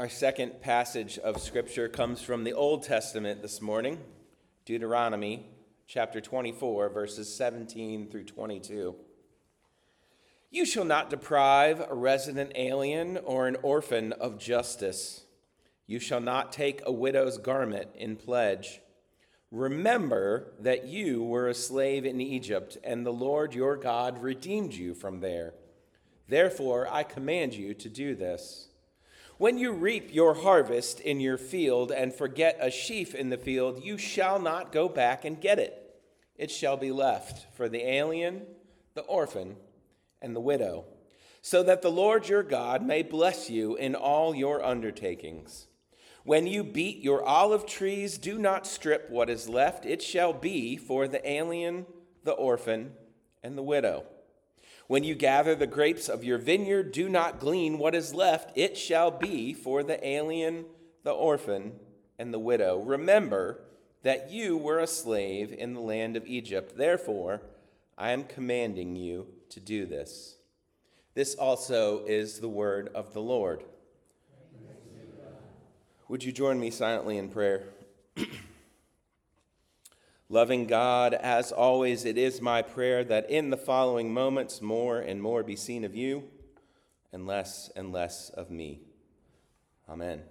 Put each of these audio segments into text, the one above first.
Our second passage of Scripture comes from the Old Testament this morning, Deuteronomy chapter 24, verses 17 through 22. You shall not deprive a resident alien or an orphan of justice. You shall not take a widow's garment in pledge. Remember that you were a slave in Egypt, and the Lord your God redeemed you from there. Therefore, I command you to do this. When you reap your harvest in your field and forget a sheaf in the field, you shall not go back and get it. It shall be left for the alien, the orphan, and the widow, so that the Lord your God may bless you in all your undertakings. When you beat your olive trees, do not strip what is left. It shall be for the alien, the orphan, and the widow. When you gather the grapes of your vineyard, do not glean what is left. It shall be for the alien, the orphan, and the widow. Remember that you were a slave in the land of Egypt. Therefore, I am commanding you to do this. This also is the word of the Lord. Would you join me silently in prayer? Loving God, as always, it is my prayer that in the following moments more and more be seen of you and less of me. Amen.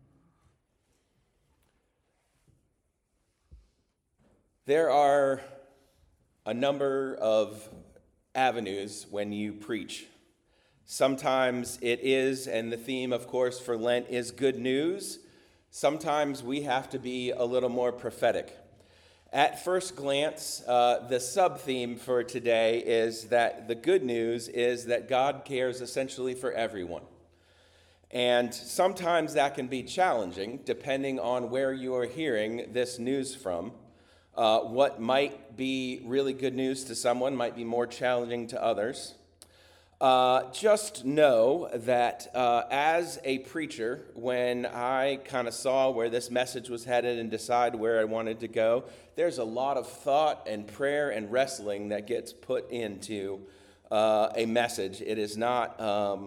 There are a number of avenues when you preach. Sometimes it is, and the theme, of course, for Lent is good news. Sometimes we have to be a little more prophetic. At first glance, the sub-theme for today is that the good news is that God cares essentially for everyone. And sometimes that can be challenging, depending on where you are hearing this news from. What might be really good news to someone might be more challenging to others. Just know that as a preacher, when I kind of saw where this message was headed and decided where I wanted to go, there's a lot of thought and prayer and wrestling that gets put into a message. It is not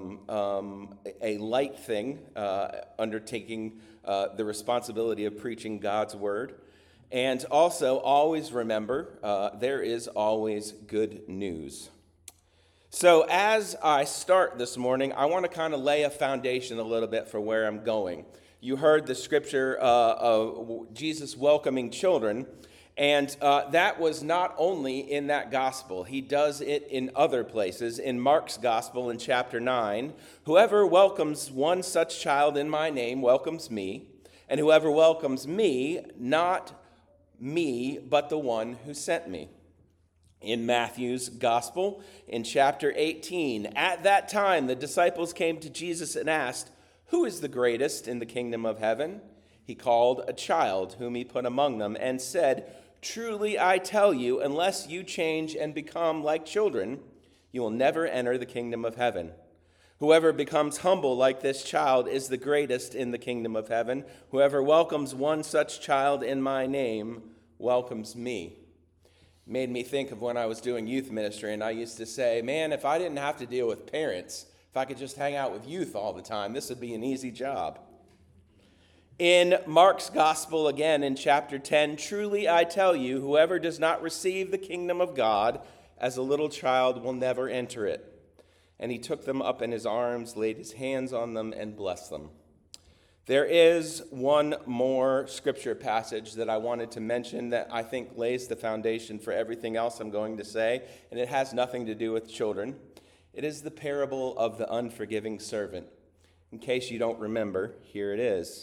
a light thing, undertaking the responsibility of preaching God's word. And also, always remember, there is always good news. So as I start this morning, I want to kind of lay a foundation a little bit for where I'm going. You heard the scripture of Jesus welcoming children, and that was not only in that gospel. He does it in other places. In Mark's gospel in chapter 9, whoever welcomes one such child in my name welcomes me, and whoever welcomes me, not me, but the one who sent me. In Matthew's gospel, in chapter 18, at that time the disciples came to Jesus and asked, "Who is the greatest in the kingdom of heaven?" He called a child whom he put among them and said, "Truly I tell you, unless you change and become like children, you will never enter the kingdom of heaven. Whoever becomes humble like this child is the greatest in the kingdom of heaven. Whoever welcomes one such child in my name welcomes me." Made me think of when I was doing youth ministry, and I used to say, man, if I didn't have to deal with parents, if I could just hang out with youth all the time, this would be an easy job. In Mark's gospel, again in chapter 10, "Truly I tell you, whoever does not receive the kingdom of God as a little child will never enter it." And he took them up in his arms, laid his hands on them, and blessed them. There is one more scripture passage that I wanted to mention that I think lays the foundation for everything else I'm going to say, and it has nothing to do with children. It is the parable of the unforgiving servant. In case you don't remember, here it is.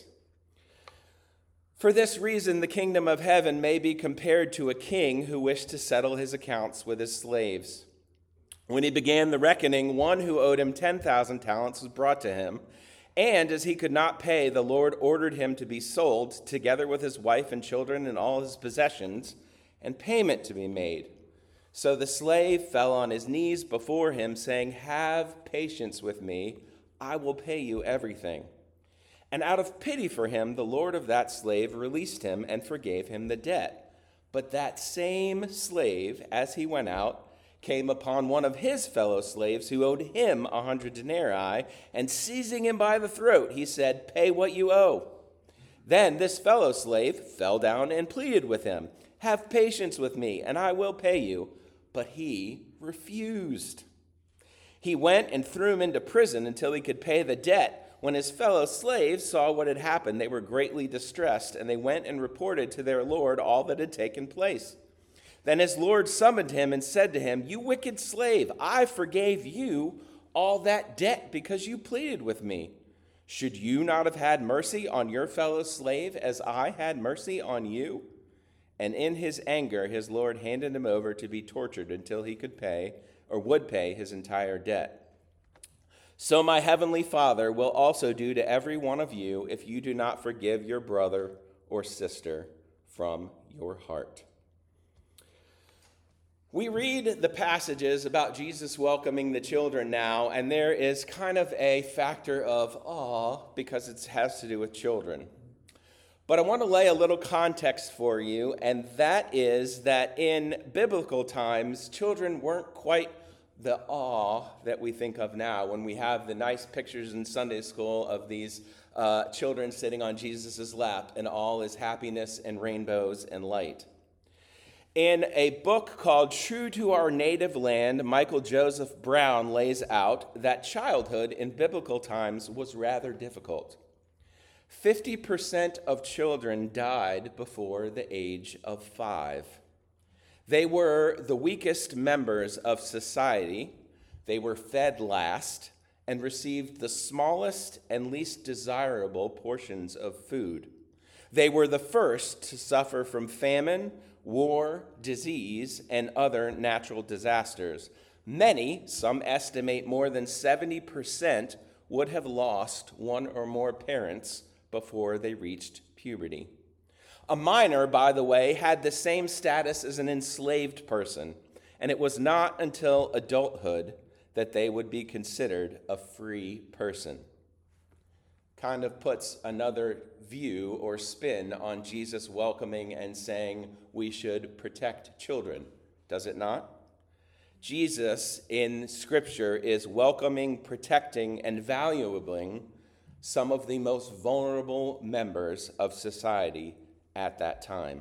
"For this reason, the kingdom of heaven may be compared to a king who wished to settle his accounts with his slaves. When he began the reckoning, one who owed him 10,000 talents was brought to him. And as he could not pay, the Lord ordered him to be sold, together with his wife and children and all his possessions, and payment to be made. So the slave fell on his knees before him, saying, 'Have patience with me, I will pay you everything.' And out of pity for him, the Lord of that slave released him and forgave him the debt. But that same slave, as he went out, came upon one of his fellow slaves who owed him 100 denarii, and seizing him by the throat, he said, "Pay what you owe." Then this fellow slave fell down and pleaded with him, "Have patience with me, and I will pay you." But he refused. He went and threw him into prison until he could pay the debt. When his fellow slaves saw what had happened, they were greatly distressed, and they went and reported to their lord all that had taken place. Then his lord summoned him and said to him, "You wicked slave, I forgave you all that debt because you pleaded with me. Should you not have had mercy on your fellow slave as I had mercy on you?" And in his anger, his lord handed him over to be tortured until he could pay or would pay his entire debt. So my heavenly Father will also do to every one of you if you do not forgive your brother or sister from your heart. We read the passages about Jesus welcoming the children now, and there is kind of a factor of awe because it has to do with children. But I want to lay a little context for you, and that is that in biblical times, children weren't quite the awe that we think of now when we have the nice pictures in Sunday school of these children sitting on Jesus' lap, and all is happiness and rainbows and light. In a book called True to Our Native Land, Michael Joseph Brown lays out that childhood in biblical times was rather difficult. 50% of children died before the age of 5. They were the weakest members of society. They were fed last and received the smallest and least desirable portions of food. They were the first to suffer from famine, war, disease, and other natural disasters. Many, some estimate more than 70%, would have lost one or more parents before they reached puberty. A minor, by the way, had the same status as an enslaved person, and it was not until adulthood that they would be considered a free person. Kind of puts another view or spin on Jesus welcoming and saying we should protect children, does it not? Jesus in Scripture is welcoming, protecting, and valuing some of the most vulnerable members of society at that time.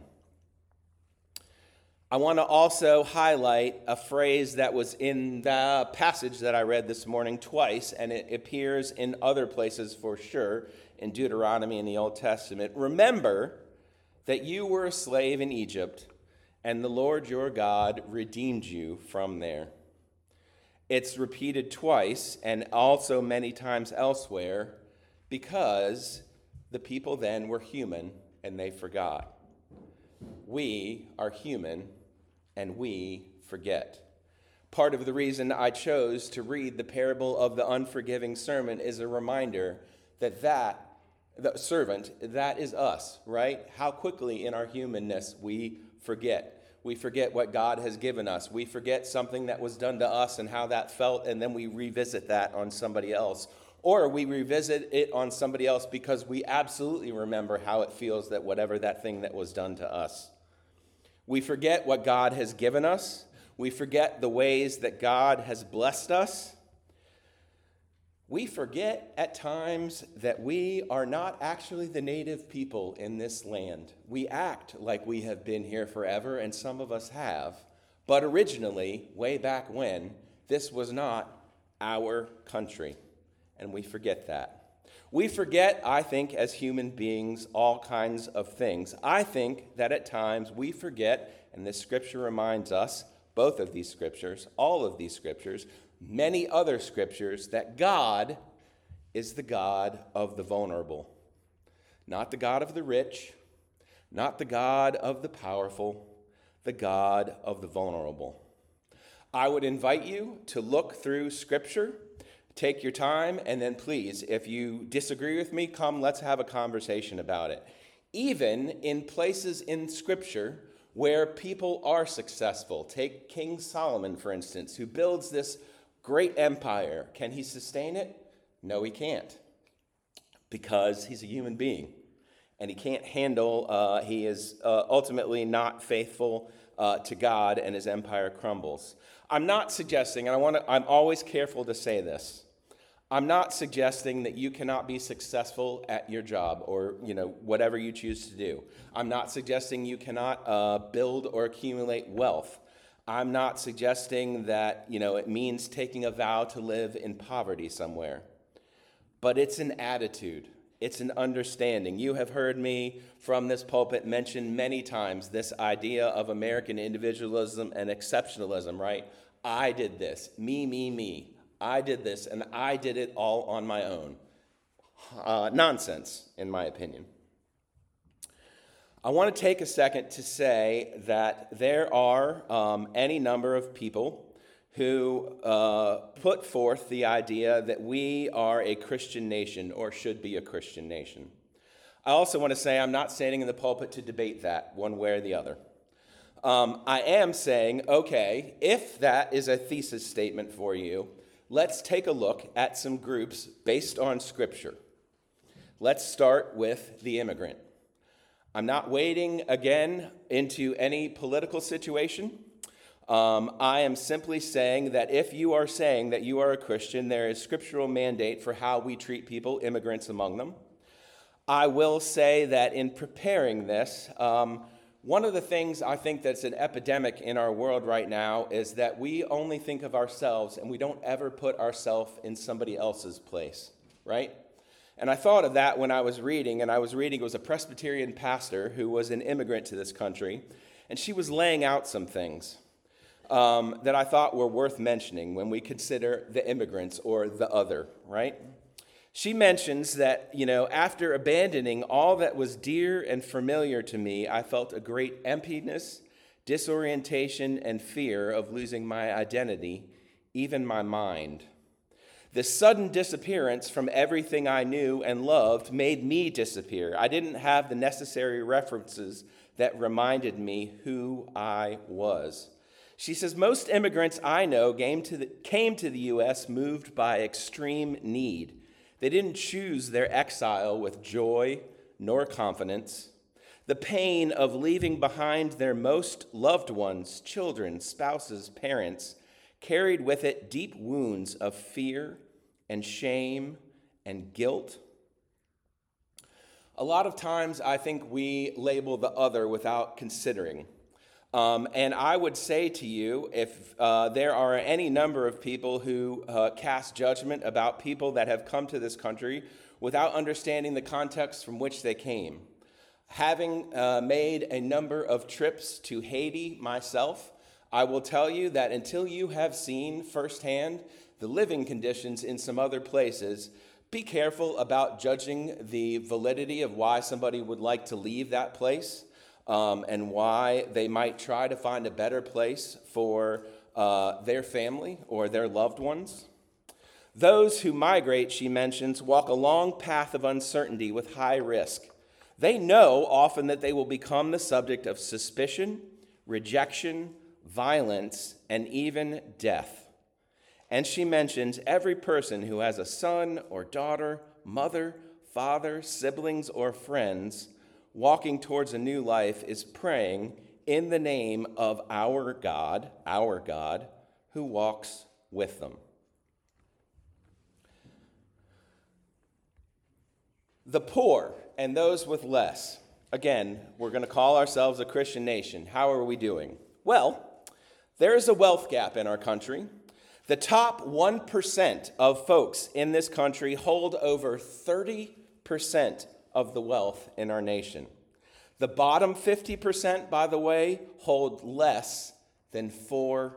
I want to also highlight a phrase that was in the passage that I read this morning twice, and it appears in other places for sure, in Deuteronomy in the Old Testament. Remember that you were a slave in Egypt, and the Lord your God redeemed you from there. It's repeated twice, and also many times elsewhere, because the people then were human, and they forgot. We are human, and we forget. Part of the reason I chose to read the parable of the unforgiving servant is a reminder that the servant, that is us, right? How quickly in our humanness we forget. We forget what God has given us. We forget something that was done to us and how that felt, and then we revisit that on somebody else. Or we revisit it on somebody else because we absolutely remember how it feels that whatever that thing that was done to us. We forget what God has given us. We forget the ways that God has blessed us. We forget at times that we are not actually the native people in this land. We act like we have been here forever, and some of us have. But originally, way back when, this was not our country, and we forget that. We forget, I think, as human beings, all kinds of things. I think that at times we forget, and this scripture reminds us, both of these scriptures, all of these scriptures, many other scriptures, that God is the God of the vulnerable. Not the God of the rich, not the God of the powerful, the God of the vulnerable. I would invite you to look through scripture. Take your time, and then please, if you disagree with me, come, let's have a conversation about it. Even in places in Scripture where people are successful. Take King Solomon, for instance, who builds this great empire. Can he sustain it? No, he can't, because he's a human being, and he can't handle, he is ultimately not faithful to God and his empire crumbles. I'm not suggesting, and I'm always careful to say this, I'm not suggesting that you cannot be successful at your job or, whatever you choose to do. I'm not suggesting you cannot build or accumulate wealth. I'm not suggesting that, it means taking a vow to live in poverty somewhere. But it's an attitude. It's an understanding. You have heard me from this pulpit mention many times this idea of American individualism and exceptionalism, right? I did this. Me. I did this, and I did it all on my own. Nonsense, in my opinion. I want to take a second to say that there are any number of people who put forth the idea that we are a Christian nation or should be a Christian nation. I also want to say I'm not standing in the pulpit to debate that one way or the other. I am saying, okay, if that is a thesis statement for you, let's take a look at some groups based on Scripture. Let's start with the immigrant. I'm not wading again into any political situation. I am simply saying that if you are saying that you are a Christian, there is scriptural mandate for how we treat people, immigrants among them. I will say that in preparing this, one of the things I think that's an epidemic in our world right now is that we only think of ourselves and we don't ever put ourselves in somebody else's place, right? And I thought of that when I was reading, it was a Presbyterian pastor who was an immigrant to this country, and she was laying out some things that I thought were worth mentioning when we consider the immigrants or the other, right? She mentions that, after abandoning all that was dear and familiar to me, I felt a great emptiness, disorientation, and fear of losing my identity, even my mind. This sudden disappearance from everything I knew and loved made me disappear. I didn't have the necessary references that reminded me who I was. She says, most immigrants I know came to the U.S. moved by extreme need. They didn't choose their exile with joy nor confidence. The pain of leaving behind their most loved ones, children, spouses, parents, carried with it deep wounds of fear and shame and guilt. A lot of times I think we label the other without considering. And I would say to you, if there are any number of people who cast judgment about people that have come to this country without understanding the context from which they came. Having made a number of trips to Haiti myself, I will tell you that until you have seen firsthand the living conditions in some other places, be careful about judging the validity of why somebody would like to leave that place. And why they might try to find a better place for their family or their loved ones. Those who migrate, she mentions, walk a long path of uncertainty with high risk. They know often that they will become the subject of suspicion, rejection, violence, and even death. And she mentions every person who has a son or daughter, mother, father, siblings, or friends walking towards a new life is praying in the name of our God, who walks with them. The poor and those with less. Again, we're going to call ourselves a Christian nation. How are we doing? Well, there is a wealth gap in our country. The top 1% of folks in this country hold over 30% of the wealth in our nation. The bottom 50%, by the way, hold less than 4%.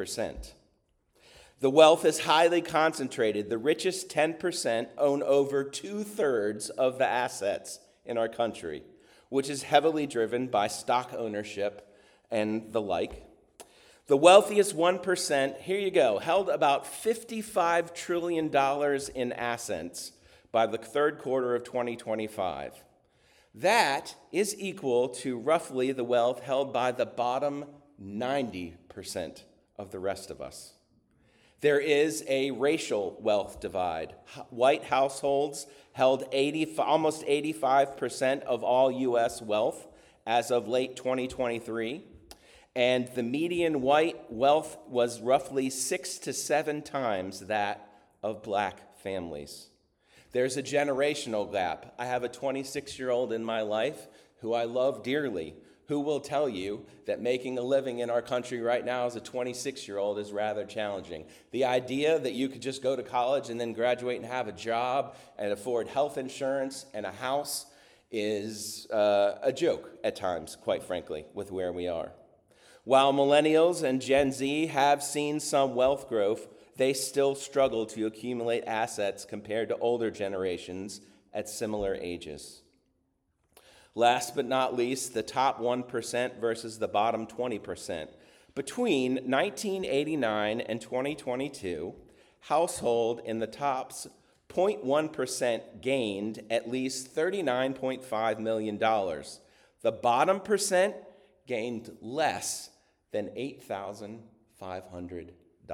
The wealth is highly concentrated. The richest 10% own over 2/3 of the assets in our country, which is heavily driven by stock ownership and the like. The wealthiest 1%, here you go, held about $55 trillion in assets by the third quarter of 2025. That is equal to roughly the wealth held by the bottom 90% of the rest of us. There is a racial wealth divide. White households held almost 85% of all U.S. wealth as of late 2023. and the median white wealth was roughly 6 to 7 times that of black families. There's a generational gap. I have a 26-year-old in my life who I love dearly, who will tell you that making a living in our country right now as a 26-year-old is rather challenging. The idea that you could just go to college and then graduate and have a job and afford health insurance and a house is a joke at times, quite frankly, with where we are. While millennials and Gen Z have seen some wealth growth, they still struggle to accumulate assets compared to older generations at similar ages. Last but not least, the top 1% versus the bottom 20%. Between 1989 and 2022, household in the top 0.1% gained at least $39.5 million. The bottom percent gained less than $8,500.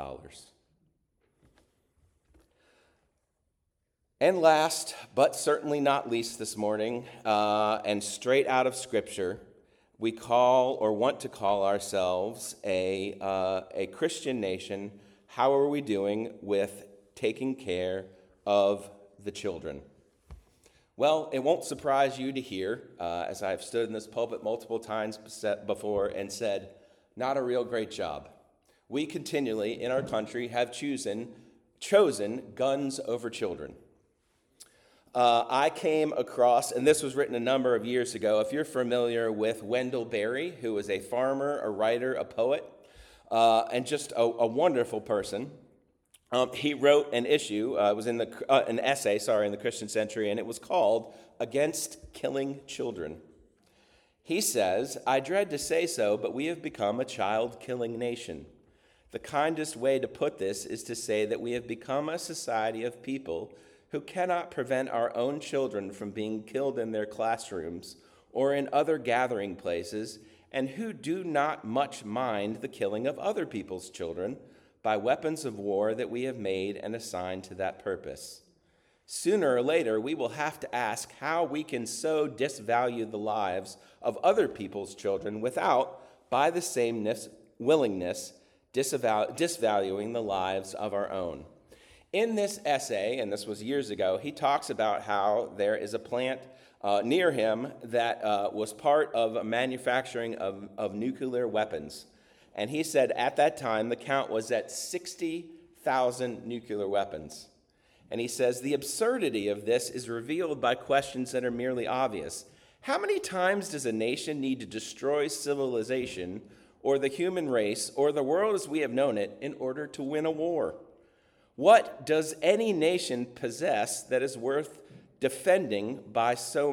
And last, but certainly not least this morning, and straight out of Scripture, we call or want to call ourselves a Christian nation. How are we doing with taking care of the children? Well, it won't surprise you to hear, as I've stood in this pulpit multiple times before and said, not a real great job. We continually in our country have chosen guns over children. I came across, and this was written a number of years ago, if you're familiar with Wendell Berry, who was a farmer, a writer, a poet, and just a wonderful person. He wrote an essay in the Christian Century, and it was called Against Killing Children. He says, "I dread to say so, but we have become a child-killing nation. The kindest way to put this is to say that we have become a society of people who cannot prevent our own children from being killed in their classrooms or in other gathering places, and who do not much mind the killing of other people's children by weapons of war that we have made and assigned to that purpose. Sooner or later, we will have to ask how we can so disvalue the lives of other people's children without, by the same willingness, disvaluing the lives of our own." In this essay, and this was years ago, he talks about how there is a plant near him that was part of a manufacturing of nuclear weapons. And he said at that time the count was at 60,000 nuclear weapons. And he says the absurdity of this is revealed by questions that are merely obvious. How many times does a nation need to destroy civilization or the human race or the world as we have known it in order to win a war? What does any nation possess that is worth defending by so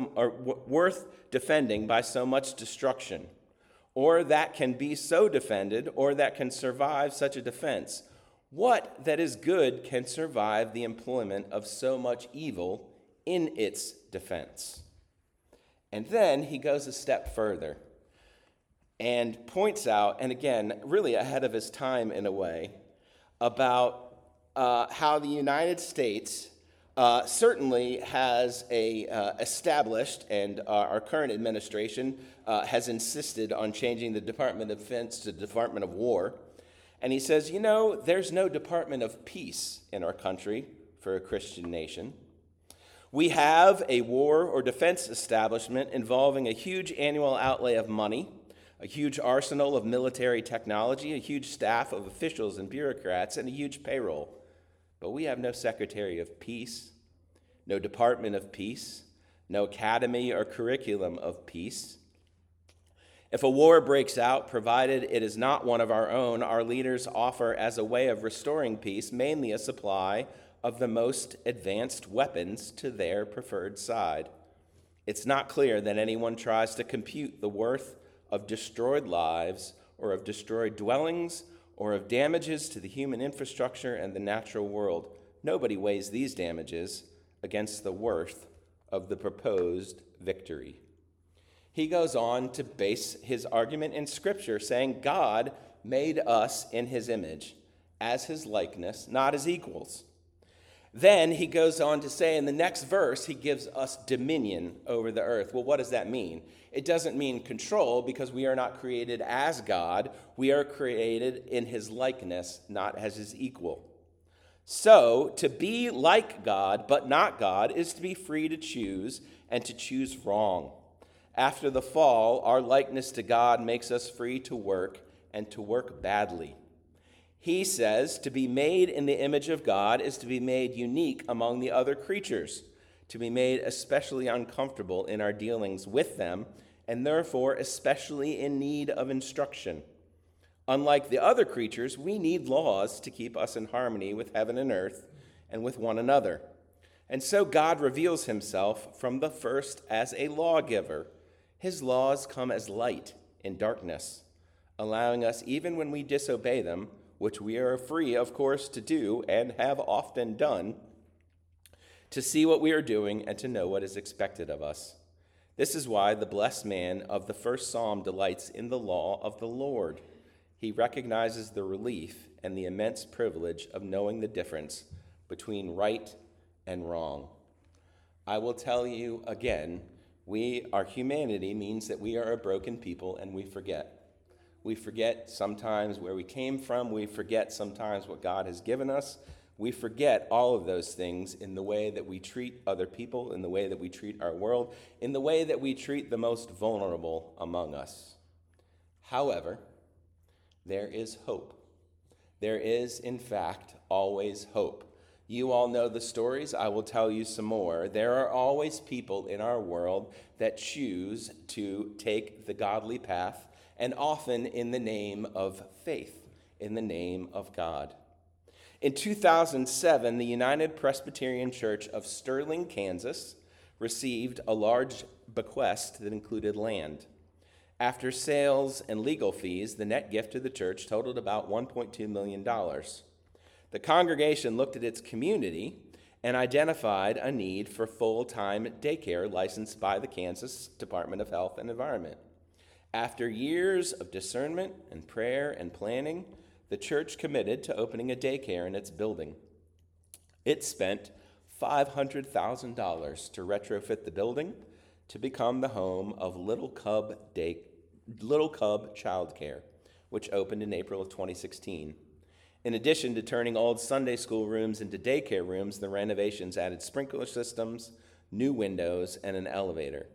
much destruction, or that can be so defended, or that can survive such a defense? What that is good can survive the employment of so much evil in its defense? And then he goes a step further and points out, and again, really ahead of his time in a way, about how the United States certainly has established, and our current administration has insisted on changing the Department of Defense to Department of War. And he says, there's no Department of Peace in our country for a Christian nation. We have a war or defense establishment involving a huge annual outlay of money, a huge arsenal of military technology, a huge staff of officials and bureaucrats, and a huge payroll. But we have no Secretary of Peace, no Department of Peace, no academy or curriculum of peace. If a war breaks out, provided it is not one of our own, our leaders offer as a way of restoring peace mainly a supply of the most advanced weapons to their preferred side. It's not clear that anyone tries to compute the worth of destroyed lives or of destroyed dwellings or of damages to the human infrastructure and the natural world. Nobody weighs these damages against the worth of the proposed victory. He goes on to base his argument in Scripture, saying God made us in his image, as his likeness, not as equals. Then he goes on to say in the next verse, he gives us dominion over the earth. Well, what does that mean? It doesn't mean control, because we are not created as God. We are created in his likeness, not as his equal. So, to be like God, but not God, is to be free to choose and to choose wrong. After the fall, our likeness to God makes us free to work and to work badly. He says to be made in the image of God is to be made unique among the other creatures, to be made especially uncomfortable in our dealings with them, and therefore especially in need of instruction. Unlike the other creatures, we need laws to keep us in harmony with heaven and earth and with one another. And so God reveals himself from the first as a lawgiver. His laws come as light in darkness, allowing us, even when we disobey them, which we are free, of course, to do and have often done, to see what we are doing and to know what is expected of us. This is why the blessed man of the first psalm delights in the law of the Lord. He recognizes the relief and the immense privilege of knowing the difference between right and wrong. I will tell you again, our humanity means that we are a broken people and we forget. We forget sometimes where we came from. We forget sometimes what God has given us. We forget all of those things in the way that we treat other people, in the way that we treat our world, in the way that we treat the most vulnerable among us. However, there is hope. There is, in fact, always hope. You all know the stories. I will tell you some more. There are always people in our world that choose to take the godly path, and often in the name of faith, in the name of God. In 2007, the United Presbyterian Church of Sterling, Kansas, received a large bequest that included land. After sales and legal fees, the net gift to the church totaled about $1.2 million. The congregation looked at its community and identified a need for full-time daycare licensed by the Kansas Department of Health and Environment. After years of discernment and prayer and planning, the church committed to opening a daycare in its building. It spent $500,000 to retrofit the building to become the home of Little Cub Childcare, which opened in April of 2016. In addition to turning old Sunday school rooms into daycare rooms, the renovations added sprinkler systems, new windows, and an elevator.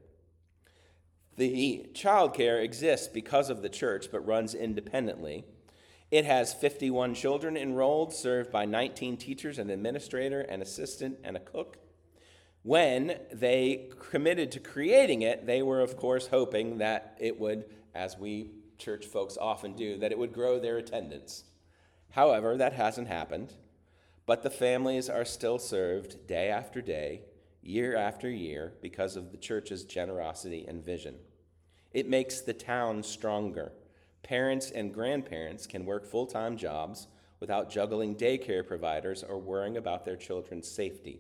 The childcare exists because of the church, but runs independently. It has 51 children enrolled, served by 19 teachers, an administrator, an assistant, and a cook. When they committed to creating it, they were, of course, hoping that it would, as we church folks often do, that it would grow their attendance. However, that hasn't happened, but the families are still served day after day, year after year, because of the church's generosity and vision. It makes the town stronger. Parents and grandparents can work full-time jobs without juggling daycare providers or worrying about their children's safety.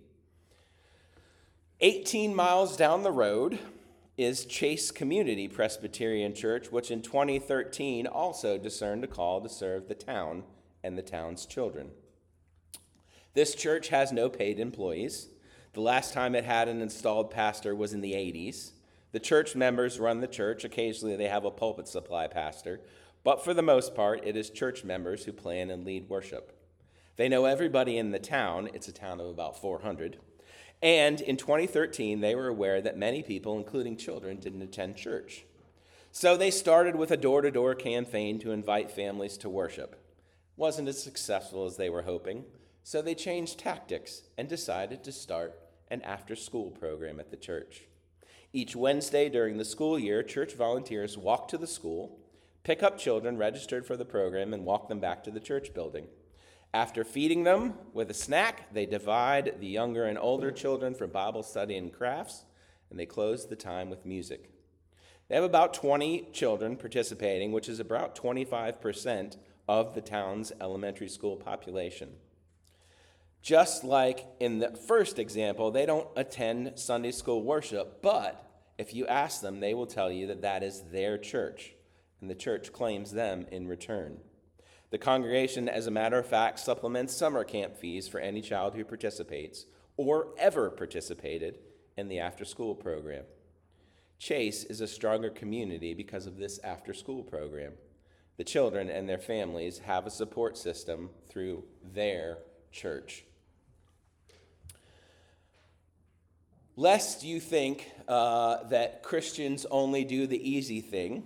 18 miles down the road is Chase Community Presbyterian Church, which in 2013 also discerned a call to serve the town and the town's children. This church has no paid employees. The last time it had an installed pastor was in the 80s. The church members run the church. Occasionally they have a pulpit supply pastor, but for the most part, it is church members who plan and lead worship. They know everybody in the town. It's a town of about 400. And in 2013, they were aware that many people, including children, didn't attend church. So they started with a door-to-door campaign to invite families to worship. Wasn't as successful as they were hoping, so they changed tactics and decided to start an after-school program at the church. Each Wednesday during the school year, church volunteers walk to the school, pick up children registered for the program, and walk them back to the church building. After feeding them with a snack, they divide the younger and older children for Bible study and crafts, and they close the time with music. They have about 20 children participating, which is about 25% of the town's elementary school population. Just like in the first example, they don't attend Sunday school worship, but if you ask them, they will tell you that that is their church, and the church claims them in return. The congregation, as a matter of fact, supplements summer camp fees for any child who participates or ever participated in the after-school program. Chase is a stronger community because of this after-school program. The children and their families have a support system through their church. Lest you think that Christians only do the easy thing,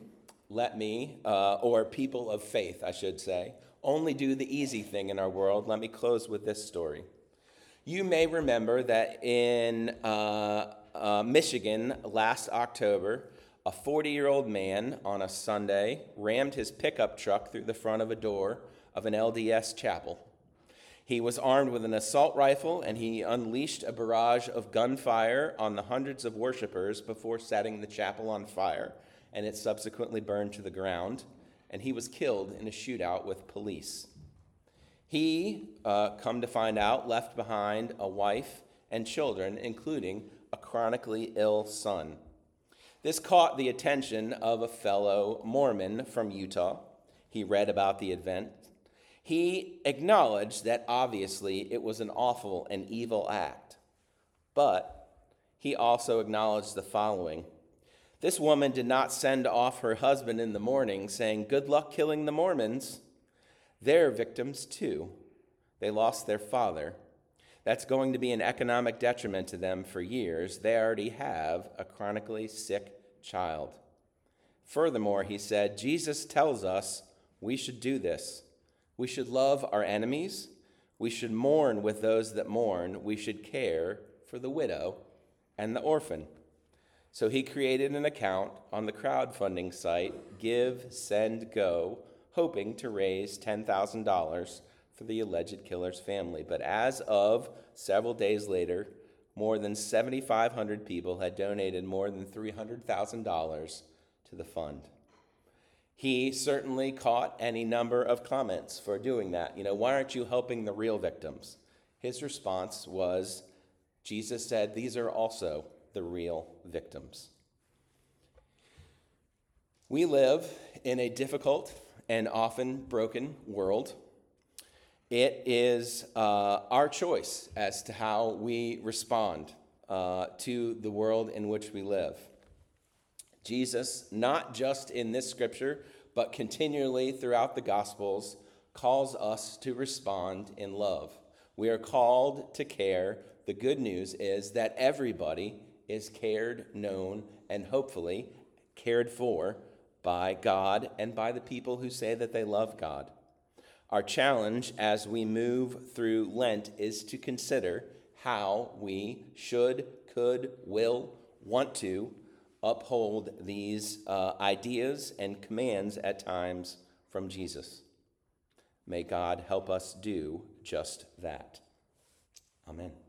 or people of faith, I should say, only do the easy thing in our world, let me close with this story. You may remember that in Michigan last October, a 40-year-old man on a Sunday rammed his pickup truck through the front of a door of an LDS chapel. He was armed with an assault rifle, and he unleashed a barrage of gunfire on the hundreds of worshipers before setting the chapel on fire, and it subsequently burned to the ground, and he was killed in a shootout with police. He, come to find out, left behind a wife and children, including a chronically ill son. This caught the attention of a fellow Mormon from Utah. He read about the event. He acknowledged that obviously it was an awful and evil act, but he also acknowledged the following. This woman did not send off her husband in the morning saying, "Good luck killing the Mormons." They're victims too. They lost their father. That's going to be an economic detriment to them for years. They already have a chronically sick child. Furthermore, he said, Jesus tells us we should do this. We should love our enemies. We should mourn with those that mourn. We should care for the widow and the orphan. So he created an account on the crowdfunding site, Give, Send, Go, hoping to raise $10,000 for the alleged killer's family. But as of several days later, more than 7,500 people had donated more than $300,000 to the fund. He certainly caught any number of comments for doing that. Why aren't you helping the real victims? His response was, Jesus said, these are also the real victims. We live in a difficult and often broken world. It is our choice as to how we respond to the world in which we live. Jesus, not just in this scripture, but continually throughout the Gospels, calls us to respond in love. We are called to care. The good news is that everybody is cared, known, and hopefully cared for by God and by the people who say that they love God. Our challenge as we move through Lent is to consider how we should, could, will, want to uphold these ideas and commands at times from Jesus. May God help us do just that. Amen.